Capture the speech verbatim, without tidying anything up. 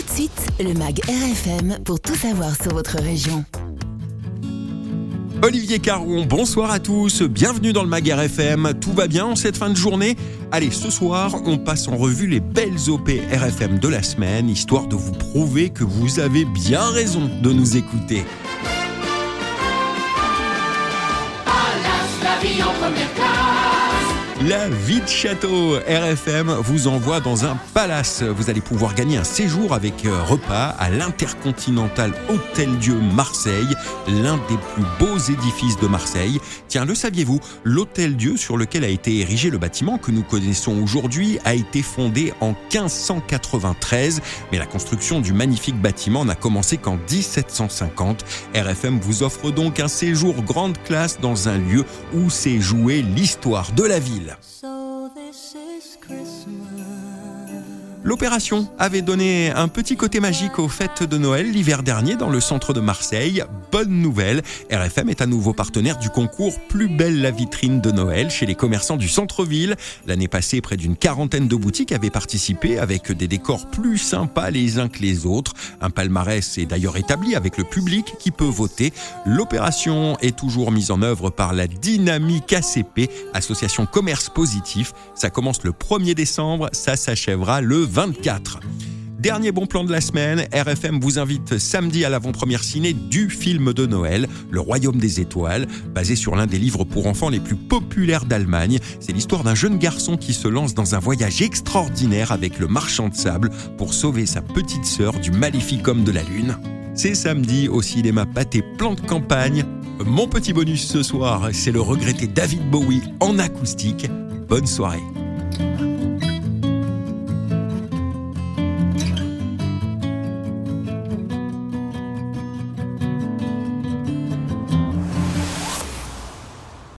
de suite, le mag R F M pour tout savoir sur votre région. Olivier Caron, bonsoir à tous, bienvenue dans le mag R F M. Tout va bien en cette fin de journée ? Allez, ce soir, on passe en revue les belles O P R F M de la semaine, histoire de vous prouver que vous avez bien raison de nous écouter. La vie en première classe. La vie de château, R F M vous envoie dans un palace. Vous allez pouvoir gagner un séjour avec repas à l'Intercontinental Hôtel-Dieu Marseille, l'un des plus beaux édifices de Marseille. Tiens, le saviez-vous ? L'Hôtel-Dieu sur lequel a été érigé le bâtiment que nous connaissons aujourd'hui a été fondé en quinze cent quatre-vingt-treize, mais la construction du magnifique bâtiment n'a commencé qu'en dix-sept cent cinquante. R F M vous offre donc un séjour grande classe dans un lieu où s'est jouée l'histoire de la ville. So this is Christmas. L'opération avait donné un petit côté magique aux fêtes de Noël l'hiver dernier dans le centre de Marseille. Bonne nouvelle, R F M est à nouveau partenaire du concours Plus belle la vitrine de Noël chez les commerçants du centre-ville. L'année passée, près d'une quarantaine de boutiques avaient participé avec des décors plus sympas les uns que les autres. Un palmarès est d'ailleurs établi avec le public qui peut voter. L'opération est toujours mise en œuvre par la Dynamique A C P, Association Commerce Positif. Ça commence le premier décembre, ça s'achèvera le vingt-quatre. Dernier bon plan de la semaine, R F M vous invite samedi à l'avant-première ciné du film de Noël, Le Royaume des Étoiles, basé sur l'un des livres pour enfants les plus populaires d'Allemagne. C'est l'histoire d'un jeune garçon qui se lance dans un voyage extraordinaire avec le marchand de sable pour sauver sa petite sœur du maléfique homme de la lune. C'est samedi au cinéma Pâté Plan de Campagne. Mon petit bonus ce soir, c'est le regretté David Bowie en acoustique. Bonne soirée.